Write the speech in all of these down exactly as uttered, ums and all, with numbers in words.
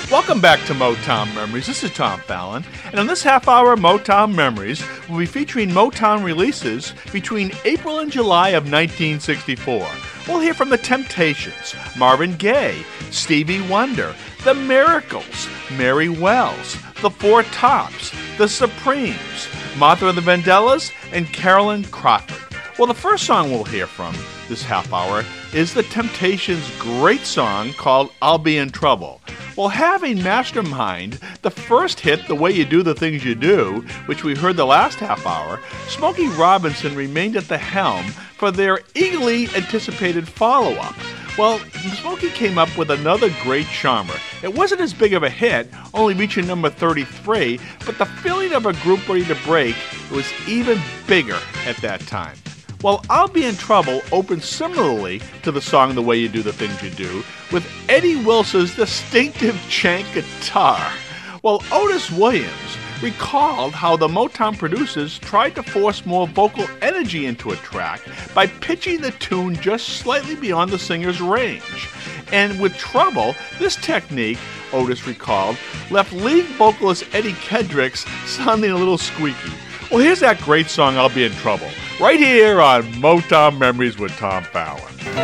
Welcome back to Motown Memories. This is Tom Fallon, and on this half hour of Motown Memories, we'll be featuring Motown releases between April and July of nineteen sixty-four. We'll hear from The Temptations, Marvin Gaye, Stevie Wonder, The Miracles, Mary Wells, The Four Tops, The Supremes, Martha and the Vandellas, and Carolyn Crawford. Well, the first song we'll hear from this half hour is The Temptations' great song called I'll Be in Trouble. Well, having masterminded the first hit, The Way You Do the Things You Do, which we heard the last half hour, Smokey Robinson remained at the helm for their eagerly anticipated follow-up. Well, Smokey came up with another great charmer. It wasn't as big of a hit, only reaching number thirty-three, but the feeling of a group ready to break was even bigger at that time. Well, I'll Be in Trouble opened similarly to the song The Way You Do the Things You Do, with Eddie Wilson's distinctive chank guitar. Well, Otis Williams recalled how the Motown producers tried to force more vocal energy into a track by pitching the tune just slightly beyond the singer's range. And with Trouble, this technique, Otis recalled, left lead vocalist Eddie Kendricks sounding a little squeaky. Well, here's that great song, I'll Be in Trouble, right here on Motown Memories with Tom Fallon.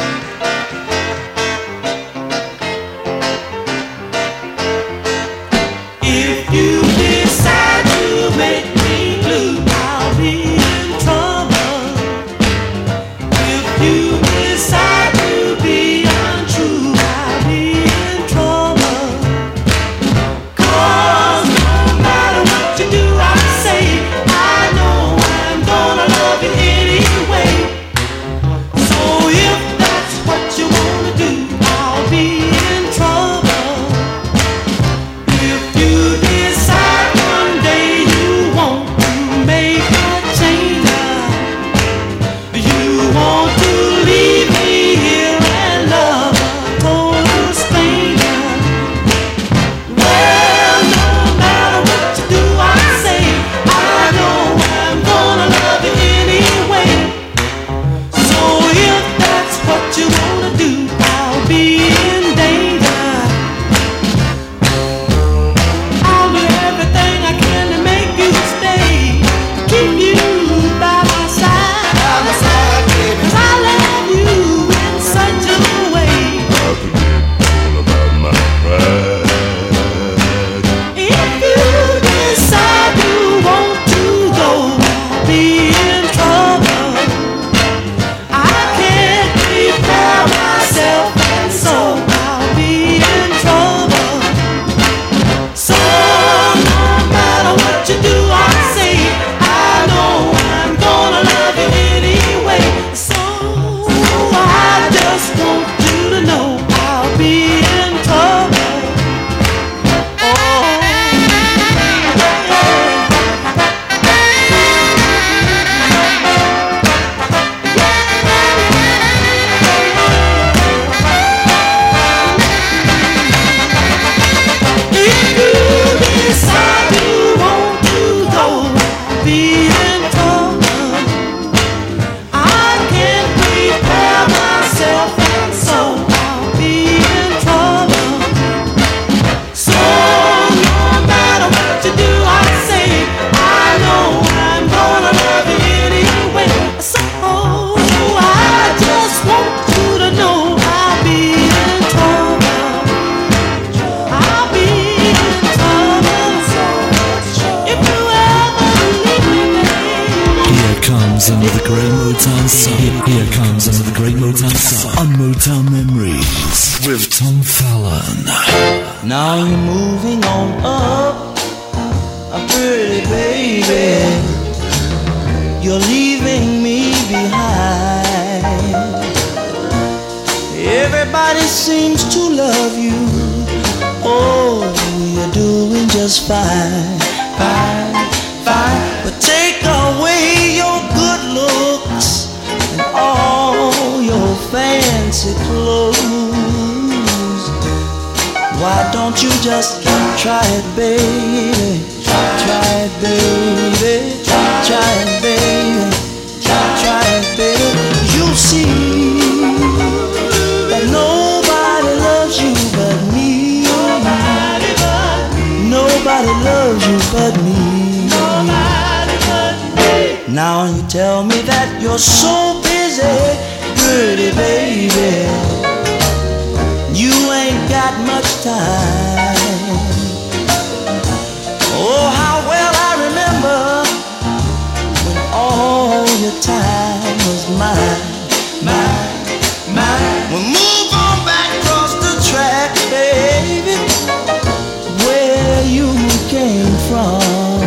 If you decide to make me blue, I'll be in trouble. If you decide to be untrue, I'll be in trouble. 'Cause no matter what you do, I say, I know I'm gonna love you anyway. So if that's what you wanna do, I'll be in trouble. If you decide one day you want to make a change, you want to leave me here and love a total stranger. Well, no matter what you do, I say, I know I'm gonna love you anyway. So if that's what you wanna do, I'll be in danger. I'll do everything I can to make you stay, keep you by my side, by my side, baby. 'Cause I love you in such a way. I forget all about my pride. If you decide you want to go, I'll be in trouble. I can't prepare myself, and so I'll be in trouble. So no matter what you do, I say, I know I'm gonna love you anyway. So I just want you to know I'll be in trouble. If you decide you want to go, I'll be in trouble. I can't prepare myself, and so I'll be in trouble. So no matter what you do, I say, I know I'm gonna love you anyway. So I just want you to know I'll be in trouble. I'll be in trouble. If you ever leave me, baby. Here comes another great Motown song. Here, here comes another great Motown song on Motown Memories with Tom Fallon. Now you're moving on up, a pretty baby. You're leaving me behind. Everybody seems to love you. Oh, you're doing just fine, fine, fine. But take away your good looks and all your fancy clothes. Why don't you just try it, baby? Try it, baby. Try it, baby. Try it, baby. You'll see that nobody loves you but me. Nobody nobody loves you but me. Nobody but me. Now you tell me that you're so busy, pretty baby, you ain't got much time. Oh, how well I remember when all your time was mine, mine, mine. Well, move on back across the track, baby, where you came from.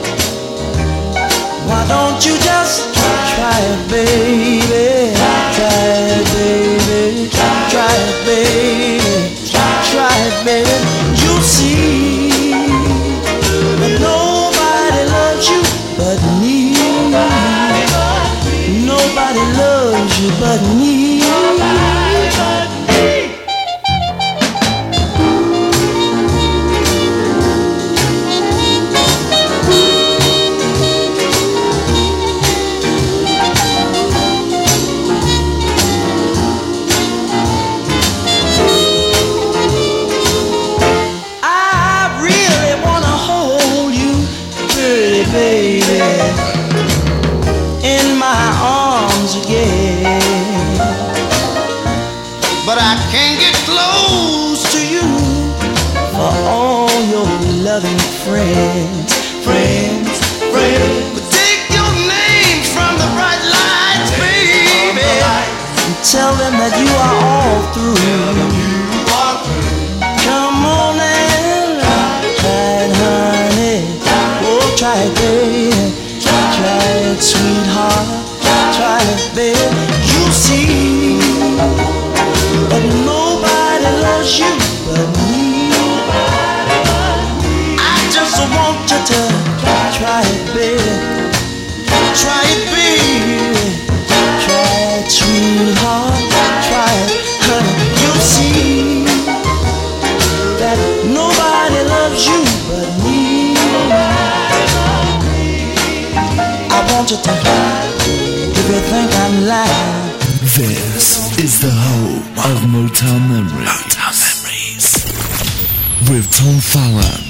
Why don't you just try it, baby? Try it, baby. Try it, baby. Try it, baby. You'll see that nobody loves you but me. Nobody loves you but me. Nobody but me. But I can't get close to you for all your loving friends, friends, friends. But take your names from the bright lights, baby, and tell them that you are all through. Come on and try it, honey. Oh, try it, baby. Try it, sweetheart. Try it, baby. You'll see that nobody loves you but me. I just want you to try it, baby. Try it, baby. Try it, sweetheart. Try it, honey. You'll see that nobody loves you but me. I want you to if you think I'm lying. This is the home of Motown Memories. Motown Memories. With Tom Fallon.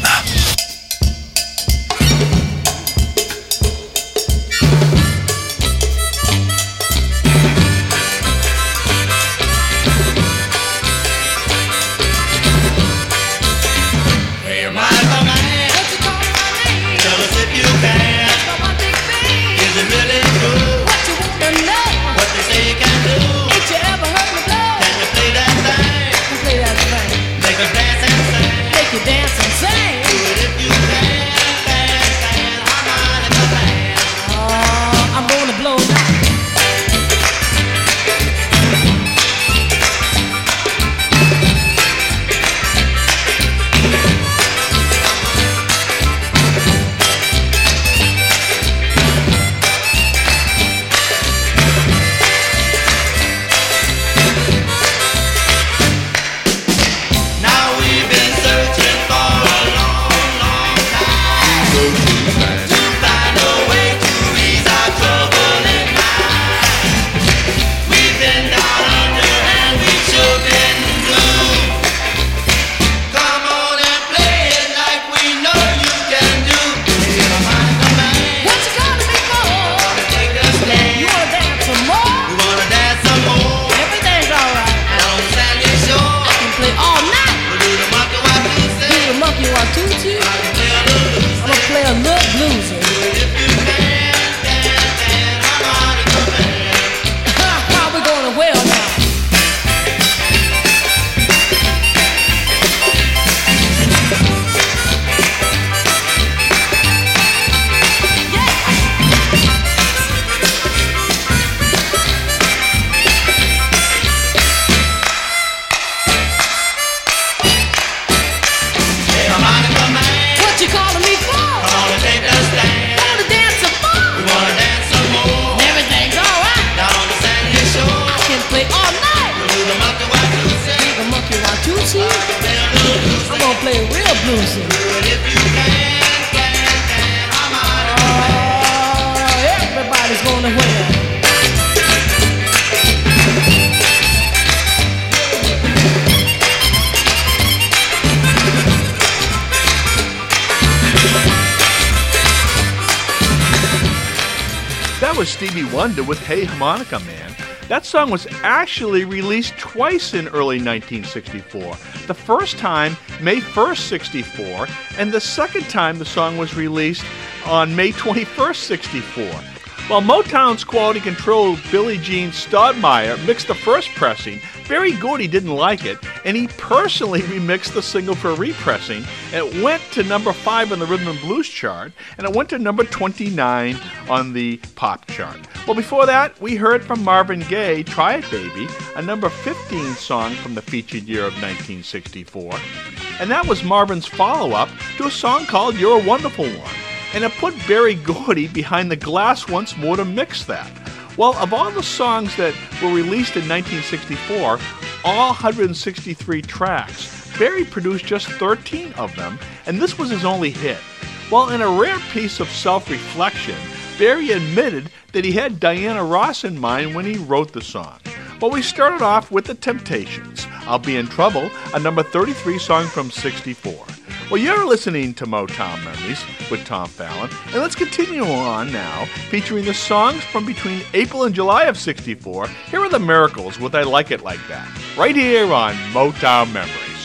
was Stevie Wonder with Hey Harmonica Man. That song was actually released twice in early nineteen sixty-four. The first time, May first, sixty-four, and the second time the song was released on May twenty-first, sixty-four. While Motown's quality control Billie Jean Stoudemire mixed the first pressing, Berry Gordy didn't like it, and he personally remixed the single for repressing. It went to number five on the Rhythm and Blues chart, and it went to number twenty-nine on the pop chart. Well, before that, we heard from Marvin Gaye, Try It Baby, a number fifteen song from the featured year of nineteen sixty-four. And that was Marvin's follow-up to a song called You're a Wonderful One. And it put Berry Gordy behind the glass once more to mix that. Well, of all the songs that were released in nineteen sixty-four, all one hundred sixty-three tracks, Berry produced just thirteen of them, and this was his only hit. Well, in a rare piece of self-reflection, Berry admitted that he had Diana Ross in mind when he wrote the song. Well, we started off with The Temptations, I'll Be in Trouble, a number thirty-three song from sixty-four. Well, you're listening to Motown Memories with Tom Fallon, and let's continue on now, featuring the songs from between April and July of sixty-four. Here are the Miracles with I Like It Like That, right here on Motown Memories.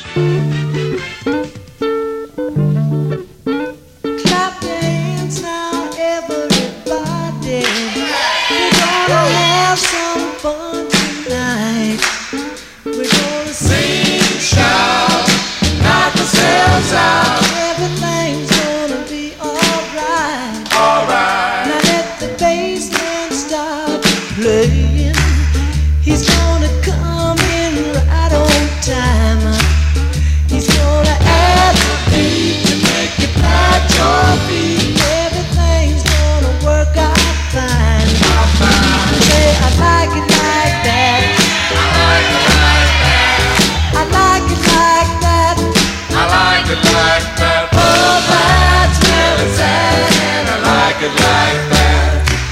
Clap your hands now, everybody. We're gonna have some fun tonight. We're gonna sing, shout, knock ourselves out. Everything's gonna be alright. Alright. Now let the bass man start playing. He's gonna come in right on time. He's gonna add the beat to make you pat your feet. Everything's gonna work out fine. Say I like it like that. I like it like that. I like it like that. I like it like that. Oh, that's really sad. And I like it like that.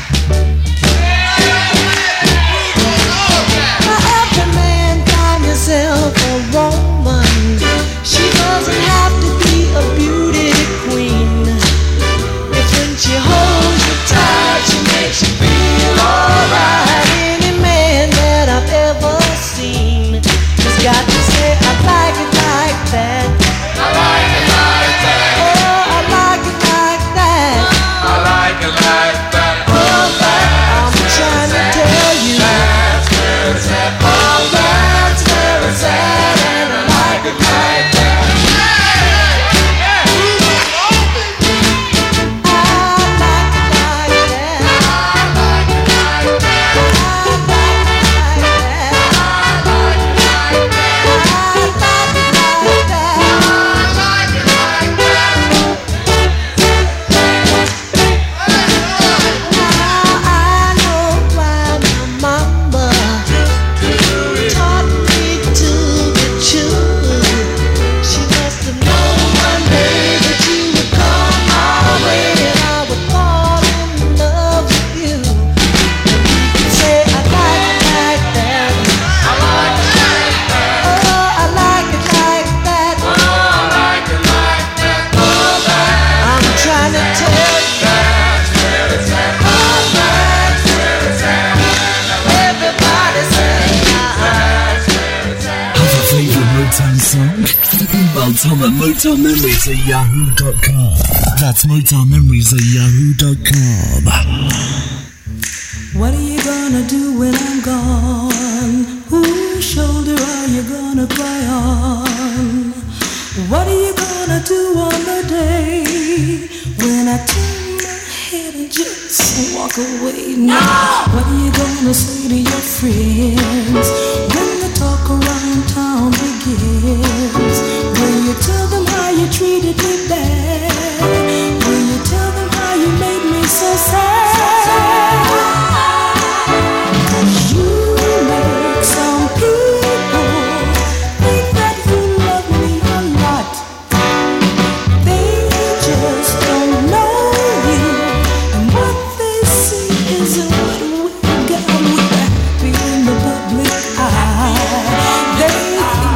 Now every man find yourself a woman. She doesn't have to be a beauty queen. If when she holds you tight, she makes you feel alright. Any man that I've ever seen has got to say I like it like that. I like it like that. Oh, I like it like that. I like it like that. Oh, I'm trying to tell you. That's very sad. Oh, that's very sad. And I like it like that. Well, Tom at Motown Memories at yahoo dot com. That's Motown Memories at yahoo dot com. What are you gonna do when I'm gone? Whose shoulder are you gonna cry on? What are you gonna do on the day when I turn my head and just walk away? No! What are you gonna say to your friends when the talk around town begins? Will you tell them how you treated me bad? Will you tell them how you made me so sad? You make some people think that you love me a lot. They just don't know you, and what they see isn't what we got. We're happy in the public eye. They think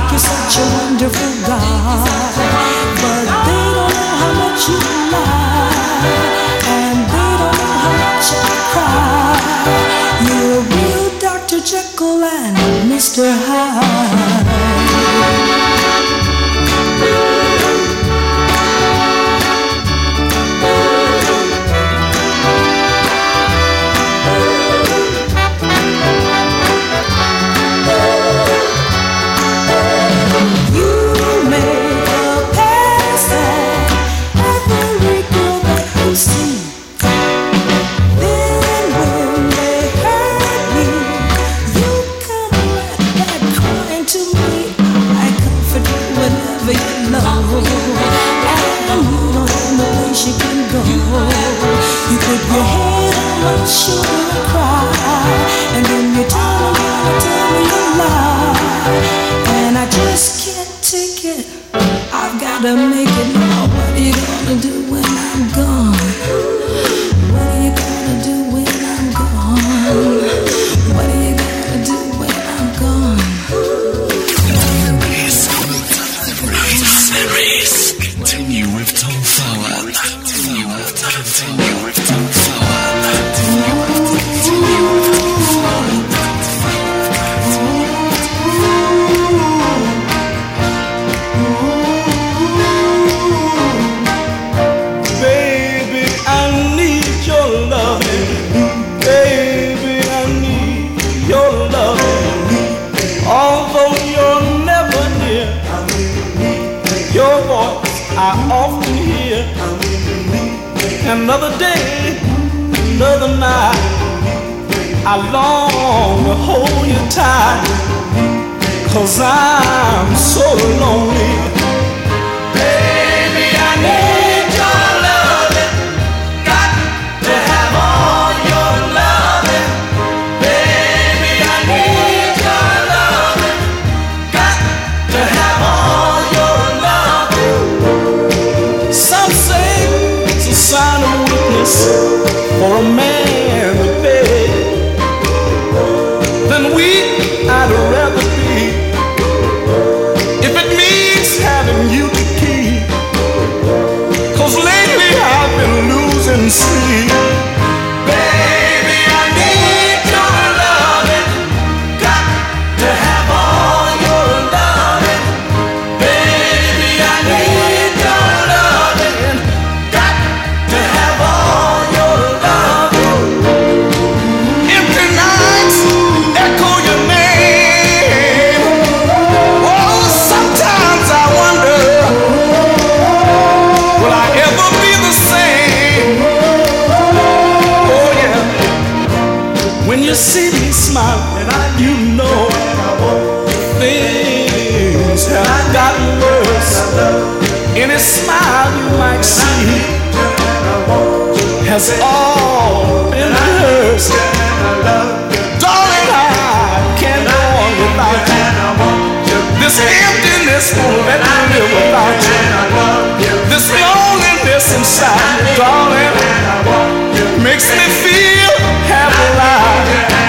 and you don't have no place you can go. You put your head on my shoulder and cry, and then you tell me, tell me you lie, and I just can't take it. I've gotta make it now. What are you gonna do when I'm gone? What are you gonna do when I'm gone? What are you gonna do when I'm gone? Memories. Continue with Tom Fowler. Continue with Continue with Tom Fowler. Continue with Continue with Tom Fowler. Baby, I need your loving. Baby, I need your loving. Although you're never near, your voice I often hear. Another day, another night, I long to hold you tight, 'cause I'm so lonely. Baby, I need your loving. Got to have all your loving. Baby, I need your loving. Got to have all your loving. Some say it's a sign of weakness for a man to beg. Then weak I'd rather be, if it means having you to keep. 'Cause lately I've been losing sleep. Baby, I need your loving. Got to have all your loving. Baby, I need your loving. Got to have all your loving. Empty nights echo your name. Oh, sometimes I wonder, will I ever be the same? Oh yeah. When you see me smiling, you know things have gotten worse. Any smile you might see has all been rehearsed. Darling, I can't go on without you. This emptiness won't let me live without you. This loneliness inside, darling, makes me feel half alive.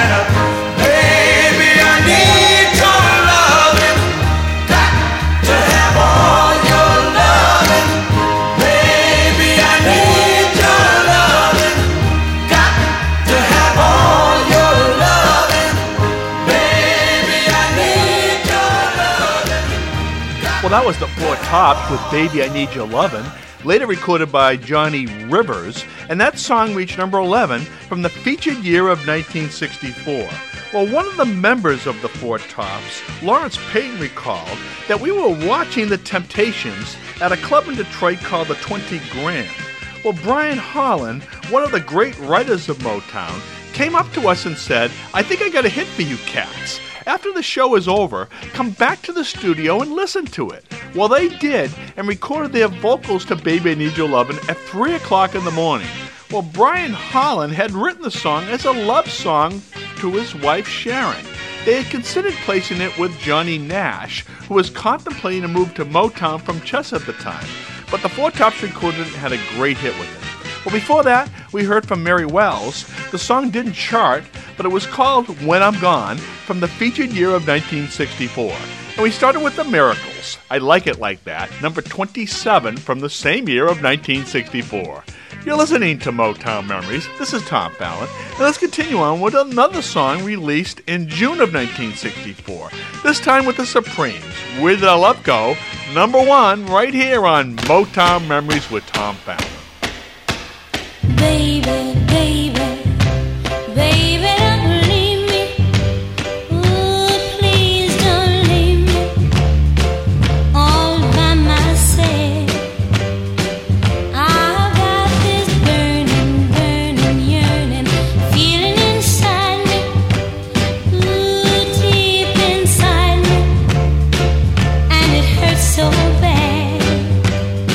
Baby, I need your loving. Got to have all your loving. Baby, I need your loving. Got to have all your loving. Baby, I need your loving. Well, that was the Four Tops with Baby I Need Your Lovin', later recorded by Johnny Rivers, and that song reached number eleven from the featured year of nineteen sixty-four. Well, one of the members of the Four Tops, Lawrence Payton, recalled that we were watching the Temptations at a club in Detroit called the twenty Grand. Well, Brian Holland, one of the great writers of Motown, came up to us and said, "I think I got a hit for you cats. After the show is over, come back to the studio and listen to it." Well, they did, and recorded their vocals to Baby I Need Your Lovin' at three o'clock in the morning. Well, Brian Holland had written the song as a love song to his wife Sharon. They had considered placing it with Johnny Nash, who was contemplating a move to Motown from Chess at the time, but the Four Tops recorded it and had a great hit with it. Well, before that, we heard from Mary Wells. The song didn't chart, but it was called When I'm Gone, from the featured year of nineteen sixty-four. And we started with The Miracles, I Like It Like That, number twenty-seven from the same year of nineteen sixty-four. You're listening to Motown Memories. This is Tom Fallon, and let's continue on with another song released in June of nineteen sixty-four, this time with the Supremes, Where Did Our Love Go?, number one, right here on Motown Memories with Tom Fallon. Baby, baby, baby, don't leave me. Ooh, please don't leave me all by myself. I've got this burning, burning, yearning feeling inside me. Ooh, deep inside me, and it hurts so bad.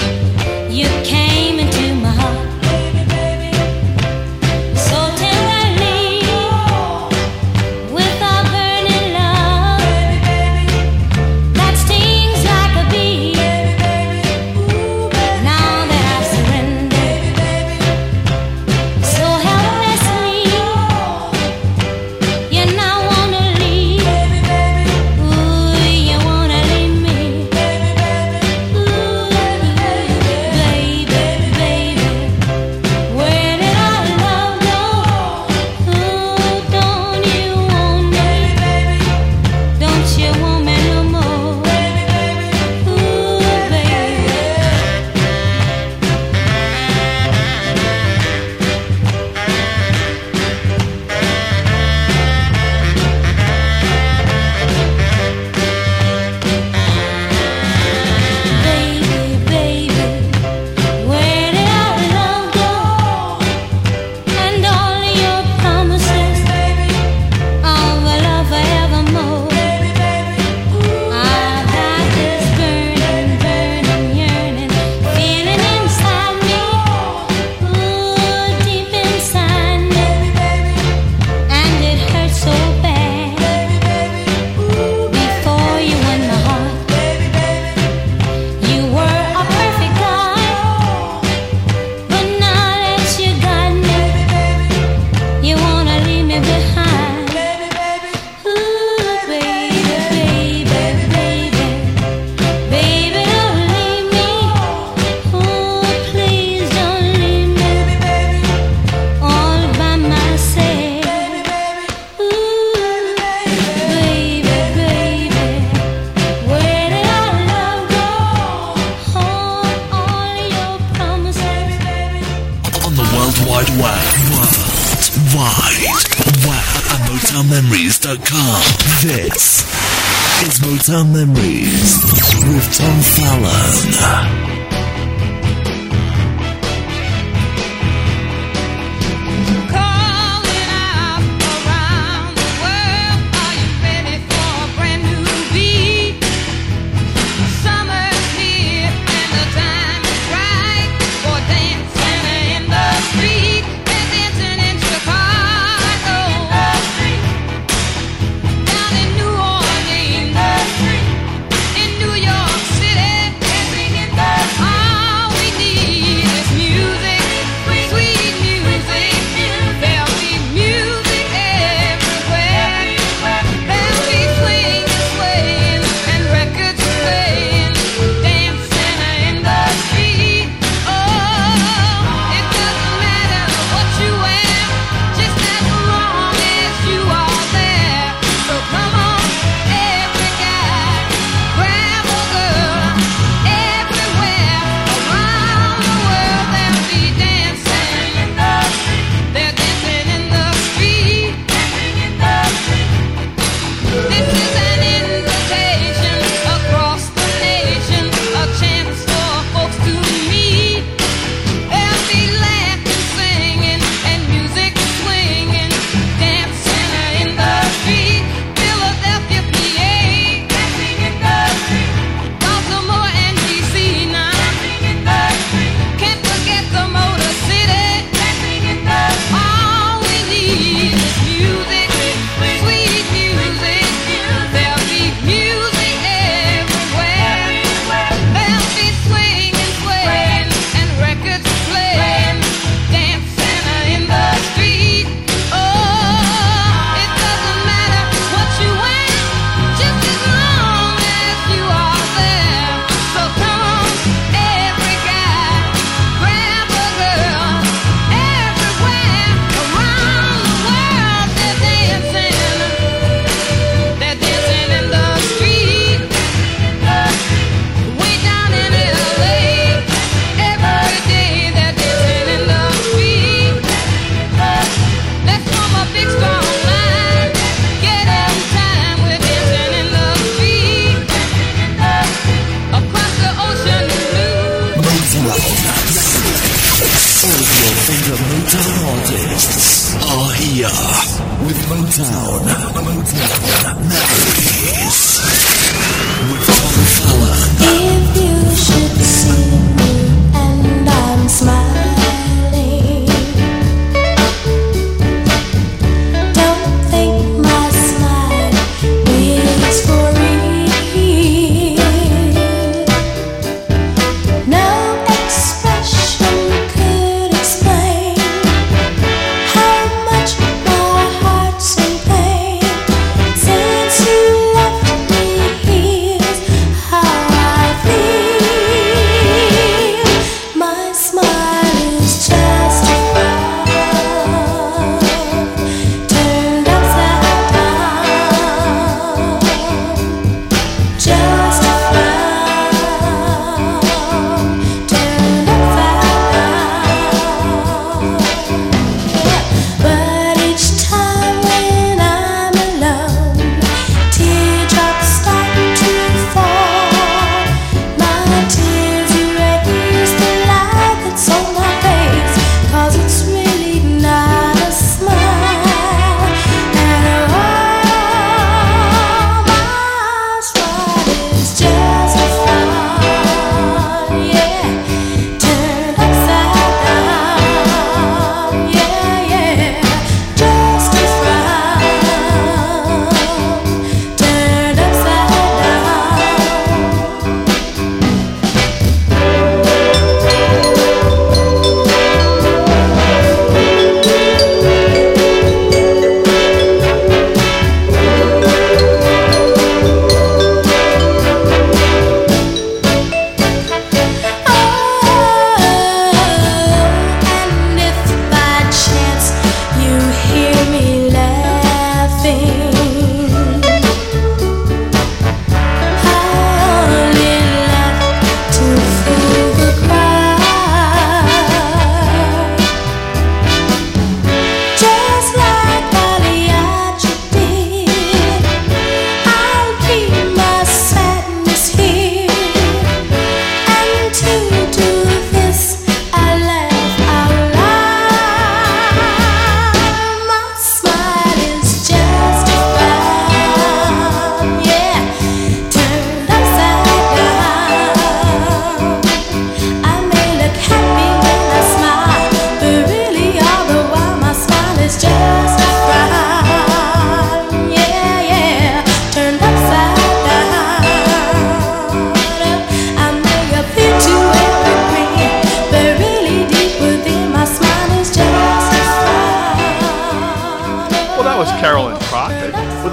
Wide, wide, world wide web at Motown Memories dot com. This is Motown Memories with Tom Fallon. Since you left me here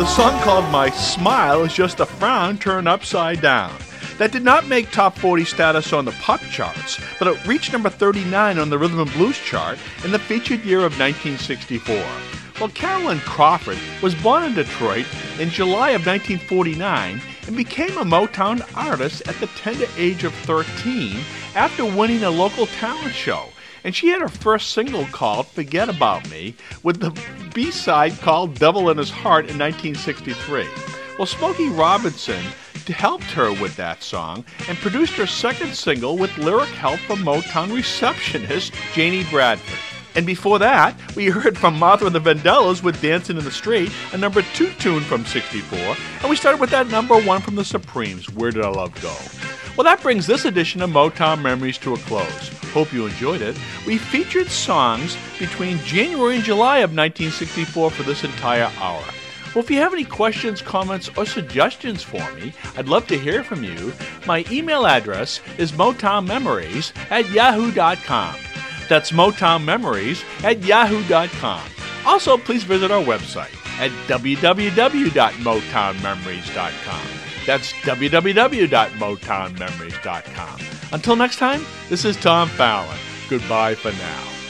with a song called My Smile Is Just a Frown Turned Upside Down. That did not make top forty status on the pop charts, but it reached number thirty-nine on the Rhythm and Blues chart in the featured year of nineteen sixty-four. Well, Carolyn Crawford was born in Detroit in July of nineteen forty-nine and became a Motown artist at the tender age of thirteen after winning a local talent show. And she had her first single called Forget About Me with the B-side called Devil in His Heart in nineteen sixty-three. Well, Smokey Robinson helped her with that song and produced her second single with lyric help from Motown receptionist Janie Bradford. And before that, we heard from Martha and the Vandellas with Dancing in the Street, a number two tune from sixty-four, and we started with that number one from the Supremes, Where Did Our Love Go? Well, that brings this edition of Motown Memories to a close. Hope you enjoyed it. We featured songs between January and July of nineteen sixty-four for this entire hour. Well, if you have any questions, comments, or suggestions for me, I'd love to hear from you. My email address is motownmemories at yahoo dot com. That's motownmemories at yahoo dot com. Also, please visit our website at w w w dot motown memories dot com. That's w w w dot motown memories dot com. Until next time, this is Tom Fallon. Goodbye for now.